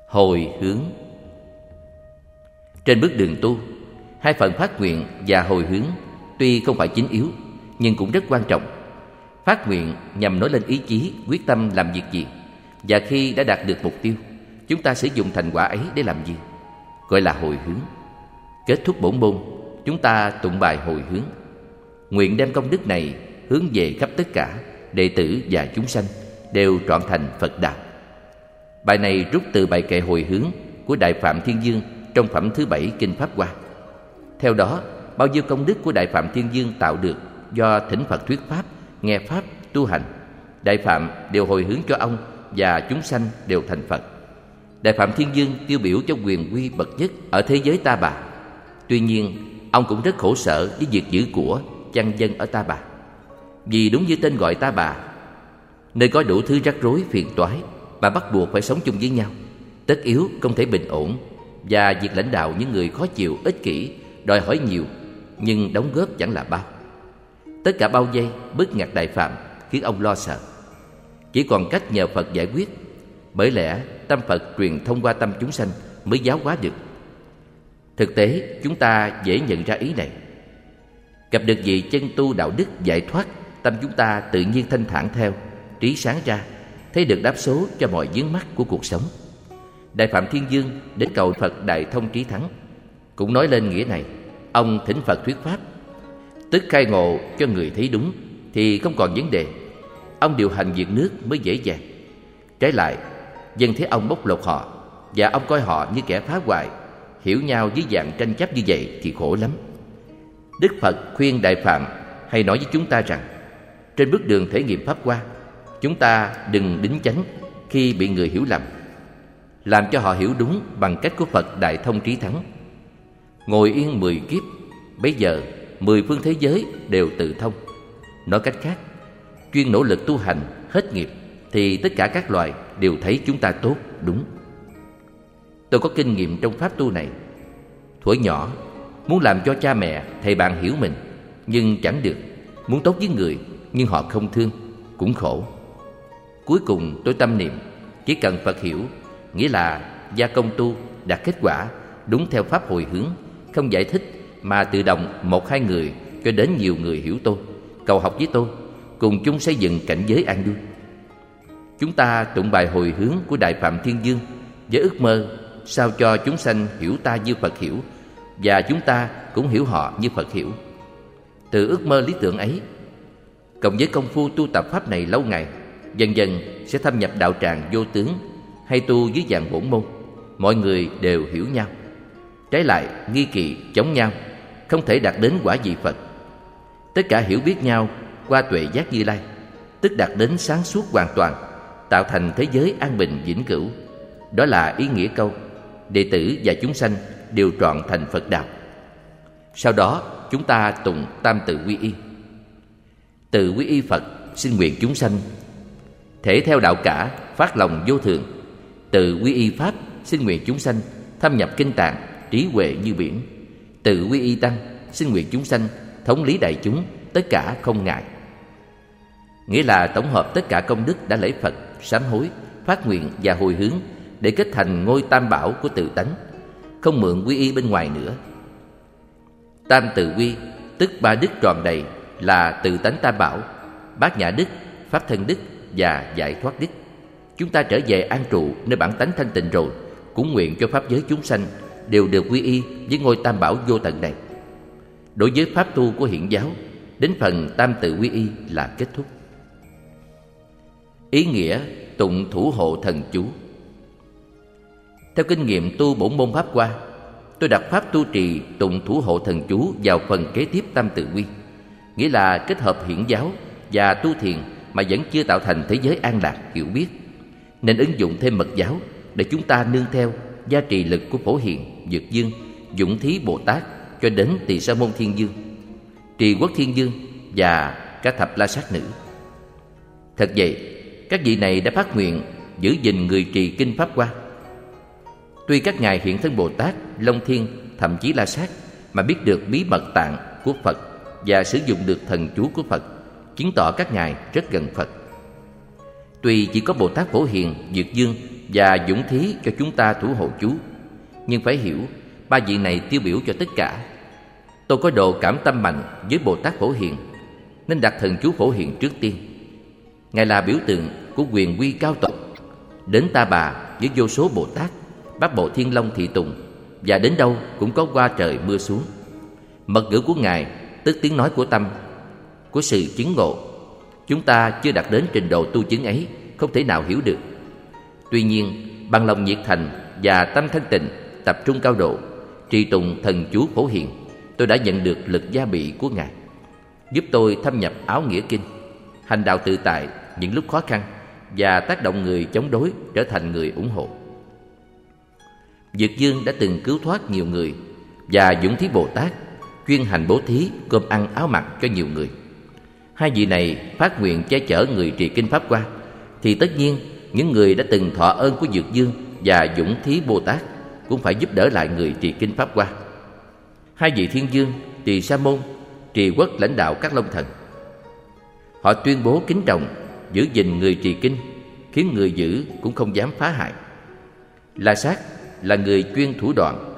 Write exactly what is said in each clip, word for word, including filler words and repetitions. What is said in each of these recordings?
Hồi hướng. Trên bước đường tu, hai phần phát nguyện và hồi hướng tuy không phải chính yếu nhưng cũng rất quan trọng. Phát nguyện nhằm nói lên ý chí, quyết tâm làm việc gì, và khi đã đạt được mục tiêu, chúng ta sử dụng thành quả ấy để làm gì, gọi là hồi hướng. Kết thúc bổn môn, chúng ta tụng bài hồi hướng, nguyện đem công đức này hướng về khắp tất cả đệ tử và chúng sanh đều trọn thành Phật đạo. Bài này rút từ bài kệ hồi hướng của Đại Phạm Thiên Dương trong phẩm thứ bảy Kinh Pháp Hoa. Theo đó, bao nhiêu công đức của Đại Phạm Thiên Dương tạo được do thỉnh Phật thuyết pháp, nghe pháp, tu hành, Đại Phạm đều hồi hướng cho ông và chúng sanh đều thành Phật. Đại Phạm Thiên Dương tiêu biểu cho quyền quy bậc nhất ở thế giới Ta Bà. Tuy nhiên, ông cũng rất khổ sở với việc giữ của chăn dân ở Ta Bà. Vì đúng như tên gọi Ta Bà, nơi có đủ thứ rắc rối phiền toái mà bắt buộc phải sống chung với nhau, tất yếu không thể bình ổn, và việc lãnh đạo những người khó chịu, ích kỷ, đòi hỏi nhiều nhưng đóng góp chẳng là bao. Tất cả bao vây bức ngặt Đại Phạm khiến ông lo sợ. Chỉ còn cách nhờ Phật giải quyết. Bởi lẽ tâm Phật truyền thông qua tâm chúng sanh mới giáo hóa được. Thực tế chúng ta dễ nhận ra ý này. Gặp được vị chân tu đạo đức giải thoát, tâm chúng ta tự nhiên thanh thản theo, trí sáng ra, thấy được đáp số cho mọi vướng mắc của cuộc sống. Đại Phạm Thiên Dương đến cầu Phật Đại Thông Trí Thắng cũng nói lên nghĩa này. Ông thỉnh Phật thuyết pháp, tức khai ngộ cho người thấy đúng thì không còn vấn đề. Ông điều hành việc nước mới dễ dàng. Trái lại, dân thấy ông bóc lột họ, và ông coi họ như kẻ phá hoại, hiểu nhau với dạng tranh chấp như vậy thì khổ lắm. Đức Phật khuyên Đại Phạm hay nói với chúng ta rằng, trên bước đường thể nghiệm Pháp Hoa, chúng ta đừng đính chánh khi bị người hiểu lầm, làm cho họ hiểu đúng bằng cách của Phật Đại Thông Trí Thắng. Ngồi yên mười kiếp, bây giờ mười phương thế giới đều tự thông. Nói cách khác, chuyên nỗ lực tu hành hết nghiệp thì tất cả các loài đều thấy chúng ta tốt, đúng. Tôi có kinh nghiệm trong pháp tu này. Thuở nhỏ muốn làm cho cha mẹ, thầy bạn hiểu mình, nhưng chẳng được. Muốn tốt với người nhưng họ không thương, cũng khổ. Cuối cùng tôi tâm niệm, chỉ cần Phật hiểu, nghĩa là gia công tu đạt kết quả đúng theo pháp hồi hướng, không giải thích mà tự động một hai người cho đến nhiều người hiểu tôi, cầu học với tôi, cùng chung xây dựng cảnh giới an vui. Chúng ta tụng bài hồi hướng của Đại Phạm Thiên Dương với ước mơ sao cho chúng sanh hiểu ta như Phật hiểu, và chúng ta cũng hiểu họ như Phật hiểu. Từ ước mơ lý tưởng ấy, cộng với công phu tu tập pháp này lâu ngày, dần dần sẽ thâm nhập đạo tràng vô tướng hay tu dưới dạng bổn môn, mọi người đều hiểu nhau. Trái lại, nghi kỵ, chống nhau, không thể đạt đến quả vị Phật. Tất cả hiểu biết nhau qua tuệ giác Như Lai, tức đạt đến sáng suốt hoàn toàn, tạo thành thế giới an bình vĩnh cửu. Đó là ý nghĩa câu đệ tử và chúng sanh đều trọn thành Phật đạo. Sau đó chúng ta tụng tam tự quy y. Tự quy y Phật, xin nguyện chúng sanh thể theo đạo cả, phát lòng vô thường. Tự quy y Pháp, xin nguyện chúng sanh thâm nhập kinh tạng, trí huệ như biển. Tự quy y Tăng, xin nguyện chúng sanh thống lý đại chúng, tất cả không ngại. Nghĩa là tổng hợp tất cả công đức đã lễ Phật, sám hối, phát nguyện và hồi hướng để kết thành ngôi tam bảo của tự tánh, không mượn quy y bên ngoài nữa. Tam tự quy tức ba đức tròn đầy là tự tánh tam bảo, bát nhã đức, pháp thân đức và giải thoát đức. Chúng ta trở về an trụ nơi bản tánh thanh tịnh rồi, cũng nguyện cho pháp giới chúng sanh đều được quy y với ngôi tam bảo vô tận này. Đối với pháp tu của Hiển giáo, đến phần tam tự quy y là kết thúc. Ý nghĩa tụng thủ hộ thần chú. Theo kinh nghiệm tu bổn môn Pháp Hoa, tôi đặt pháp tu trì tụng thủ hộ thần chú vào phần kế tiếp tam tự quy, nghĩa là kết hợp Hiển giáo và tu thiền mà vẫn chưa tạo thành thế giới an lạc hiểu biết, nên ứng dụng thêm mật giáo để chúng ta nương theo gia trì lực của Phổ Hiền, Dược Dương, Dũng Thí Bồ Tát cho đến Tỳ Sa Môn Thiên Dương, Trì Quốc Thiên Dương và các thập la sát nữ. Thật vậy, các vị này đã phát nguyện giữ gìn người trì kinh Pháp Hoa. Tuy các ngài hiện thân Bồ Tát, Long Thiên, thậm chí La Sát mà biết được bí mật tạng của Phật và sử dụng được thần chú của Phật, chứng tỏ các ngài rất gần Phật. Tuy chỉ có Bồ Tát Phổ Hiền, Dược Dương và dũng thí cho chúng ta thủ hộ chú. Nhưng phải hiểu, ba vị này tiêu biểu cho tất cả. Tôi có độ cảm tâm mạnh với Bồ Tát Phổ Hiền, nên đặt thần chú Phổ Hiền trước tiên. Ngài là biểu tượng của quyền uy cao tột. Đến Ta Bà với vô số Bồ Tát, Bát Bộ Thiên Long thị tùng, và đến đâu cũng có hoa trời mưa xuống. Mật ngữ của Ngài tức tiếng nói của tâm, của sự chứng ngộ. Chúng ta chưa đạt đến trình độ tu chứng ấy, không thể nào hiểu được. Tuy nhiên, bằng lòng nhiệt thành và tâm thanh tịnh, tập trung cao độ, trì tụng thần chú Phổ Hiền, tôi đã nhận được lực gia bị của Ngài, giúp tôi thâm nhập áo nghĩa kinh, hành đạo tự tại những lúc khó khăn, và tác động người chống đối trở thành người ủng hộ. Dược Dương đã từng cứu thoát nhiều người, và Dũng Thí Bồ Tát chuyên hành bố thí, cơm ăn áo mặc cho nhiều người. Hai vị này phát nguyện che chở người trì kinh Pháp Hoa, thì tất nhiên những người đã từng thọ ơn của Dược Dương và Dũng Thí Bồ Tát cũng phải giúp đỡ lại người trì kinh Pháp Hoa. Hai vị Thiên Dương, Tỳ Sa Môn, trì quốc lãnh đạo các Long Thần. Họ tuyên bố kính trọng, giữ gìn người trì kinh, khiến người giữ cũng không dám phá hại. La Sát là người chuyên thủ đoạn,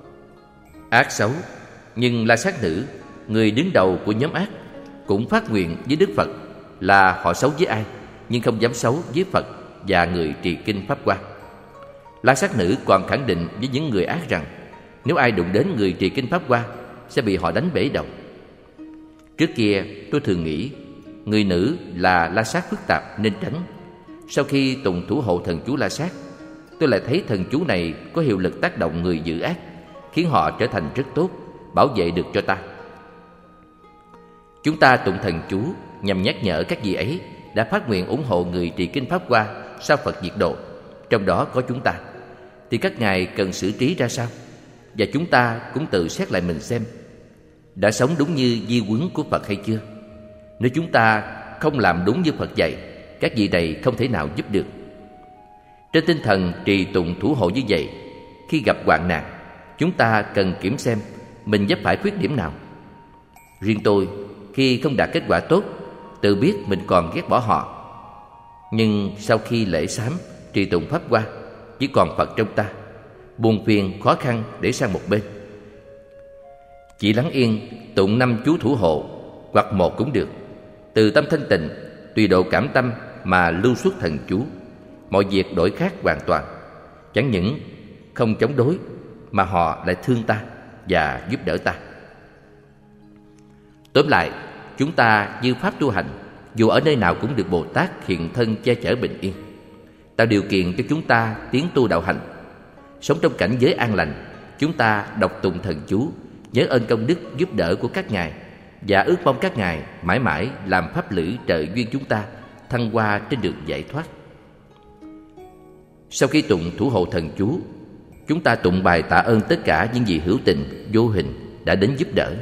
ác xấu, nhưng La Sát nữ, người đứng đầu của nhóm ác, cũng phát nguyện với Đức Phật là họ xấu với ai, nhưng không dám xấu với Phật và người trì kinh Pháp Hoa. La Sát nữ còn khẳng định với những người ác rằng nếu ai đụng đến người trì kinh Pháp Hoa sẽ bị họ đánh bể đầu. Trước kia tôi thường nghĩ người nữ là La Sát phức tạp nên tránh. Sau khi tùng thủ hộ thần chú La Sát, tôi lại thấy thần chú này có hiệu lực tác động người giữ ác, khiến họ trở thành rất tốt, bảo vệ được cho ta. Chúng ta tụng thần chú nhằm nhắc nhở các vị ấy đã phát nguyện ủng hộ người trì kinh Pháp Hoa sau Phật diệt độ, trong đó có chúng ta. Thì các ngài cần xử trí ra sao? Và chúng ta cũng tự xét lại mình xem đã sống đúng như di huấn của Phật hay chưa. Nếu chúng ta không làm đúng như Phật dạy, các vị này không thể nào giúp được. Trên tinh thần trì tụng thủ hộ như vậy, khi gặp hoạn nạn, chúng ta cần kiểm xem mình vấp phải khuyết điểm nào. Riêng tôi, khi không đạt kết quả tốt, tự biết mình còn ghét bỏ họ. Nhưng sau khi lễ sám, trì tụng Pháp Hoa, chỉ còn Phật trong ta, buồn phiền, khó khăn để sang một bên. Chỉ lắng yên, tụng năm chú thủ hộ, hoặc một cũng được. Từ tâm thanh tịnh, tùy độ cảm tâm mà lưu xuất thần chú, mọi việc đổi khác hoàn toàn. Chẳng những không chống đối, mà họ lại thương ta và giúp đỡ ta. Tóm lại, chúng ta như pháp tu hành, dù ở nơi nào cũng được Bồ Tát hiện thân che chở bình yên, tạo điều kiện cho chúng ta tiến tu đạo hành. Sống trong cảnh giới an lành, chúng ta đọc tụng thần chú, nhớ ơn công đức giúp đỡ của các ngài, và ước mong các ngài mãi mãi làm pháp lữ trợ duyên chúng ta thăng hoa trên đường giải thoát. Sau khi tụng thủ hộ thần chú, chúng ta tụng bài tạ ơn tất cả những vị hữu tình vô hình đã đến giúp đỡ.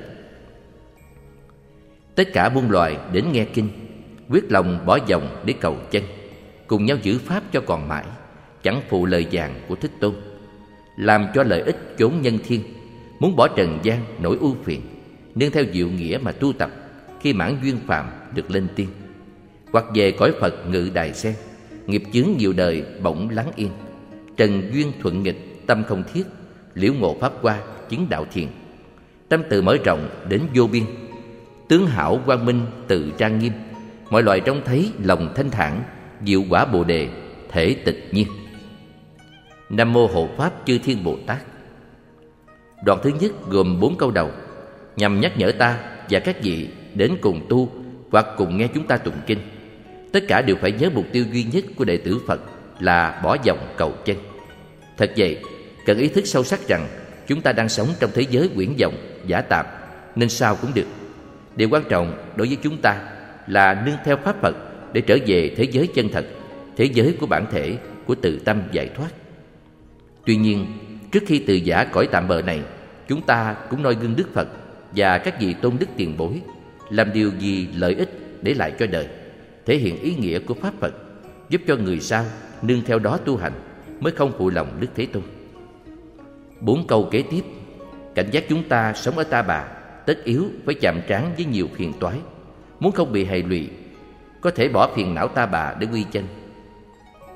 Tất cả muôn loài đến nghe kinh, quyết lòng bỏ dòng để cầu chân, cùng nhau giữ pháp cho còn mãi, chẳng phụ lời vàng của Thích Tôn, làm cho lợi ích chốn nhân thiên, muốn bỏ trần gian nỗi ưu phiền, nương theo diệu nghĩa mà tu tập, khi mãn duyên phàm được lên tiên, hoặc về cõi Phật ngự đài sen, nghiệp chướng nhiều đời bỗng lắng yên, trần duyên thuận nghịch tâm không thiết, liễu ngộ pháp hoa chứng đạo thiền, tâm từ mở rộng đến vô biên, tướng hảo quang minh tự trang nghiêm, mọi loài trông thấy lòng thanh thản, diệu quả bồ đề thể tịch nhiên. Nam mô hộ pháp chư thiên Bồ Tát. Đoạn thứ nhất gồm bốn câu đầu, nhằm nhắc nhở ta và các vị đến cùng tu hoặc cùng nghe chúng ta tụng kinh. Tất cả đều phải nhớ mục tiêu duy nhất của đệ tử Phật là bỏ dòng cầu chân. Thật vậy, cần ý thức sâu sắc rằng chúng ta đang sống trong thế giới quyển vọng, giả tạp, nên sao cũng được. Điều quan trọng đối với chúng ta là nương theo pháp Phật để trở về thế giới chân thật, thế giới của bản thể, của tự tâm giải thoát. Tuy nhiên, trước khi từ giả cõi tạm bợ này, chúng ta cũng noi gương Đức Phật và các vị tôn đức tiền bối, làm điều gì lợi ích để lại cho đời, thể hiện ý nghĩa của pháp Phật, giúp cho người sau nương theo đó tu hành, mới không phụ lòng Đức Thế Tôn. Bốn câu kế tiếp cảnh giác chúng ta sống ở Ta Bà tất yếu phải chạm trán với nhiều phiền toái. Muốn không bị hệ lụy, có thể bỏ phiền não Ta Bà để quy chân.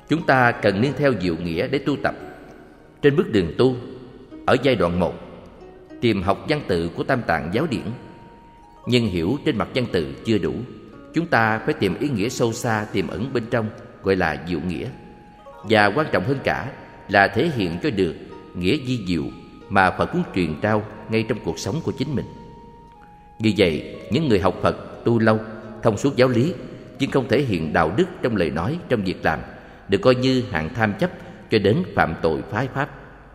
Chúng ta cần niên theo diệu nghĩa để tu tập. Trên bước đường tu, ở giai đoạn một, tìm học văn tự của Tam Tạng giáo điển. Nhưng hiểu trên mặt văn tự chưa đủ. Chúng ta phải tìm ý nghĩa sâu xa tiềm ẩn bên trong, gọi là diệu nghĩa. Và quan trọng hơn cả là thể hiện cho được nghĩa di diệu mà Phật muốn truyền trao ngay trong cuộc sống của chính mình. Vì vậy, những người học Phật tu lâu, thông suốt giáo lý, nhưng không thể hiện đạo đức trong lời nói, trong việc làm, được coi như hạng tham chấp cho đến phạm tội phá pháp.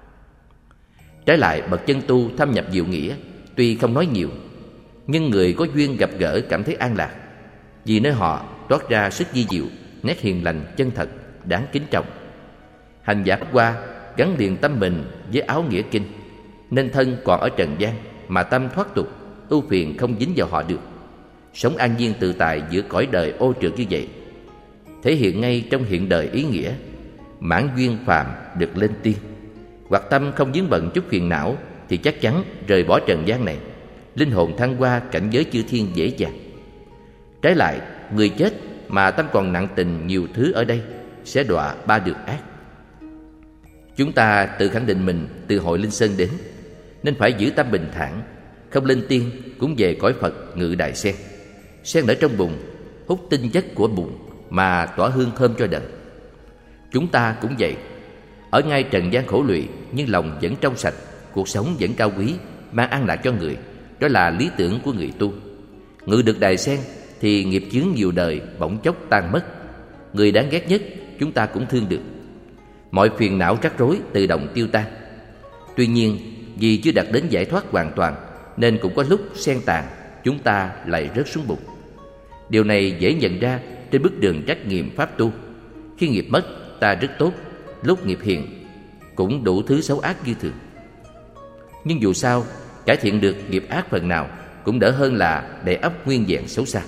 Trái lại, bậc chân tu thâm nhập diệu nghĩa, tuy không nói nhiều, nhưng người có duyên gặp gỡ cảm thấy an lạc, vì nơi họ toát ra sức di diệu, nét hiền lành chân thật, đáng kính trọng. Hành giả Pháp Hoa gắn liền tâm mình với áo nghĩa kinh, nên thân còn ở trần gian mà tâm thoát tục, ưu phiền không dính vào họ được, sống an nhiên tự tại giữa cõi đời ô trượt như vậy, thể hiện ngay trong hiện đời ý nghĩa. Mãn duyên phàm được lên tiên, hoặc tâm không vướng bận chút phiền não, thì chắc chắn rời bỏ trần gian này, linh hồn thăng hoa cảnh giới chư thiên dễ dàng. Trái lại, người chết mà tâm còn nặng tình nhiều thứ ở đây sẽ đọa ba đường ác. Chúng ta tự khẳng định mình từ hội Linh Sơn đến, nên phải giữ tâm bình thản, không lên tiên cũng về cõi Phật ngự đài sen. Sen ở trong bùn, hút tinh chất của bùn mà tỏa hương thơm cho đời. Chúng ta cũng vậy, ở ngay trần gian khổ lụy nhưng lòng vẫn trong sạch, cuộc sống vẫn cao quý, mang an lạc cho người. Đó là lý tưởng của người tu. Ngự được đài sen thì nghiệp chướng nhiều đời bỗng chốc tan mất. Người đáng ghét nhất chúng ta cũng thương được. Mọi phiền não rắc rối tự động tiêu tan. Tuy nhiên, vì chưa đạt đến giải thoát hoàn toàn, nên cũng có lúc sen tàn, chúng ta lại rớt xuống bùn. Điều này dễ nhận ra trên bước đường trắc nghiệm pháp tu. Khi nghiệp mất, ta rất tốt, lúc nghiệp hiện cũng đủ thứ xấu ác như thường. Nhưng dù sao, cải thiện được nghiệp ác phần nào cũng đỡ hơn là để ấp nguyên vẹn xấu xa.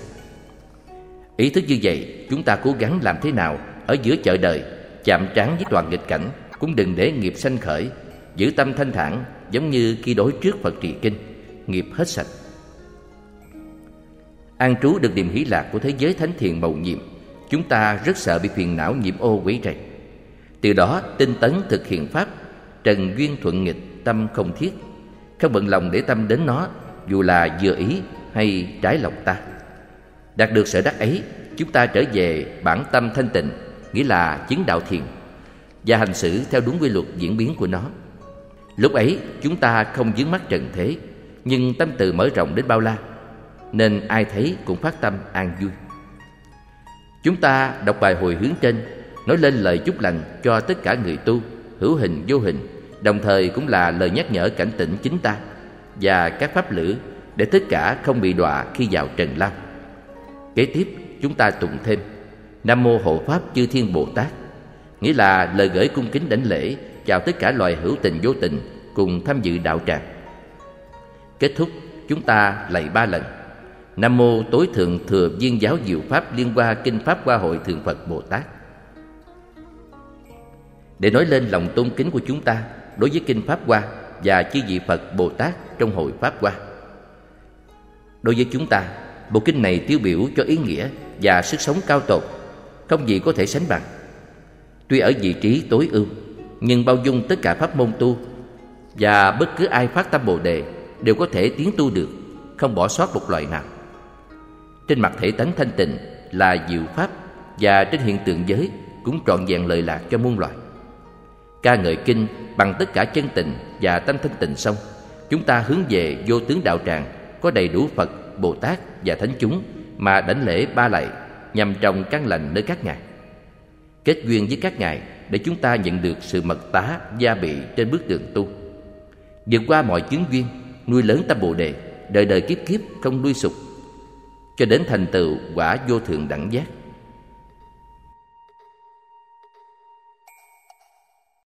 Ý thức như vậy, chúng ta cố gắng làm thế nào ở giữa chợ đời, chạm trán với toàn nghịch cảnh, cũng đừng để nghiệp sanh khởi, giữ tâm thanh thản giống như khi đối trước Phật trì kinh, nghiệp hết sạch. An trú được niềm hỷ lạc của thế giới thánh thiện mầu nhiệm, chúng ta rất sợ bị phiền não nhiễm ô quấy rầy. Từ đó tinh tấn thực hiện pháp, trần duyên thuận nghịch, tâm không thiết, không bận lòng để tâm đến nó, dù là vừa ý hay trái lòng ta. Đạt được sở đắc ấy, chúng ta trở về bản tâm thanh tịnh, nghĩa là chứng đạo thiền, và hành xử theo đúng quy luật diễn biến của nó. Lúc ấy chúng ta không vướng mắc trần thế, nhưng tâm từ mở rộng đến bao la, nên ai thấy cũng phát tâm an vui. Chúng ta đọc bài hồi hướng trên, nói lên lời chúc lành cho tất cả người tu, hữu hình vô hình, đồng thời cũng là lời nhắc nhở cảnh tỉnh chính ta và các pháp lữ, để tất cả không bị đọa khi vào trần lao. Kế tiếp chúng ta tụng thêm Nam Mô Hộ Pháp Chư Thiên Bồ Tát, nghĩa là lời gửi cung kính đảnh lễ chào tất cả loài hữu tình vô tình cùng tham dự đạo tràng. Kết thúc chúng ta lạy ba lần Nam Mô Tối Thượng Thừa Viên Giáo Diệu Pháp Liên Hoa Kinh Pháp Hoa Hội Thượng Phật Bồ Tát, để nói lên lòng tôn kính của chúng ta đối với Kinh Pháp Hoa và chư vị Phật Bồ Tát trong hội Pháp Hoa. Đối với chúng ta, bộ kinh này tiêu biểu cho ý nghĩa và sức sống cao tột, không gì có thể sánh bằng. Tuy ở vị trí tối ưu, nhưng bao dung tất cả pháp môn tu, và bất cứ ai phát tâm Bồ Đề đều có thể tiến tu được, không bỏ sót một loại nào. Trên mặt thể tánh thanh tịnh là diệu pháp, và trên hiện tượng giới cũng trọn vẹn lợi lạc cho muôn loài. Ca ngợi kinh bằng tất cả chân tình và tâm thanh tịnh xong, chúng ta hướng về vô tướng đạo tràng có đầy đủ Phật, Bồ Tát và thánh chúng mà đảnh lễ ba lạy, nhằm trồng căn lành nơi các ngài, kết duyên với các ngài để chúng ta nhận được sự mật tá gia bị trên bước đường tu, vượt qua mọi chướng duyên, nuôi lớn tâm Bồ Đề, đời đời kiếp kiếp không đuôi sụp, cho đến thành tựu quả vô thượng đẳng giác.